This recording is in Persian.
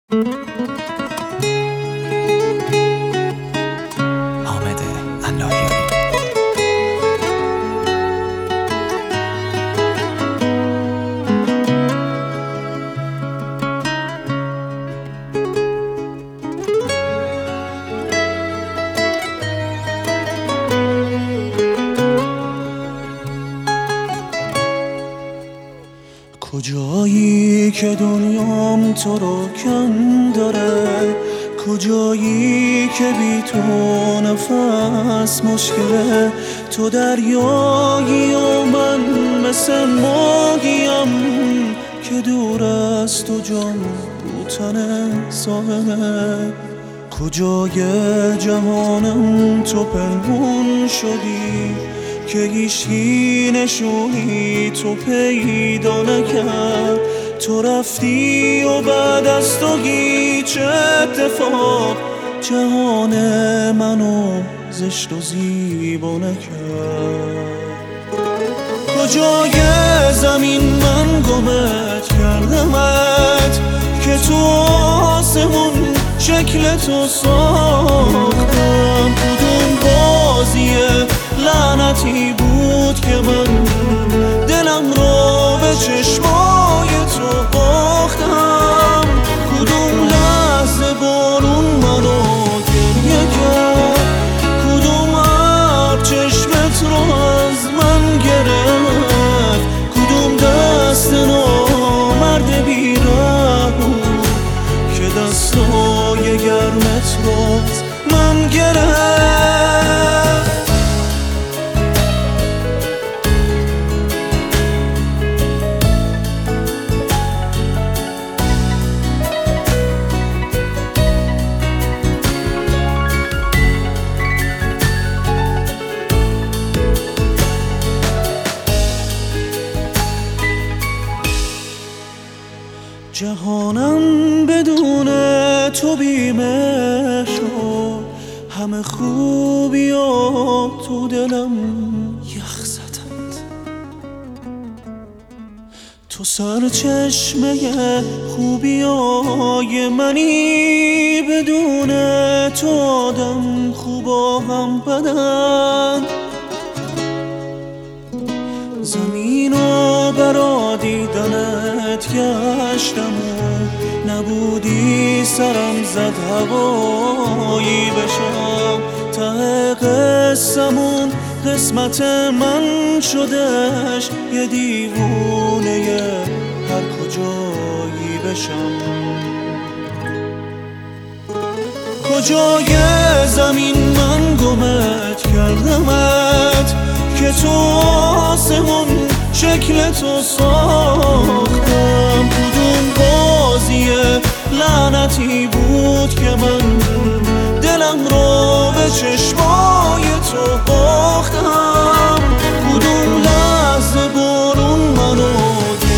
حامد اللهیاری. کجایی که دنیام تو رو کم داره، کجایی که بی تو نفس مشکله. تو دریایی و من مثل ماهیم که دور از تو جان بوتن ساحله. کجای جهانم تو پنهون شدی که هیچی نشونی تو پیدا نکرد. تو رفتی و بعد از تو هیچ اتفاق جهان منو زشت و زیبا نکرد. کجای زمین من گمت کردمت که تو آسمون شکل تو ساختم. کدوم بازی لعنتی بود که من دلم رو به چشمای تو باختم. کدوم لحظه بارون منو گریه کرد، کدوم ابر چشمت رو از من گرفت، کدوم دست نامرد بی‌رحم بود که دستای گرمت رو از من گرفت. جهانم بدون تو بیمه شد، همه خوبی ها تو دلم یخ زدند. تو سرچشمه خوبی های منی، بدون تو آدم خوبا هم بدن. زمین و برا دیدنت گشتم و نبودی سرم زد هوایی بشم. ته قصمون قسمت من شدش یه دیوونه هر کجایی بشم. کجای زمین من گمت کردمت که تو آسمون شکل تو ساختم. کدوم بازی لعنتی بود که من دلم رو به چشمای تو باختم. کدوم لحظه بارون منو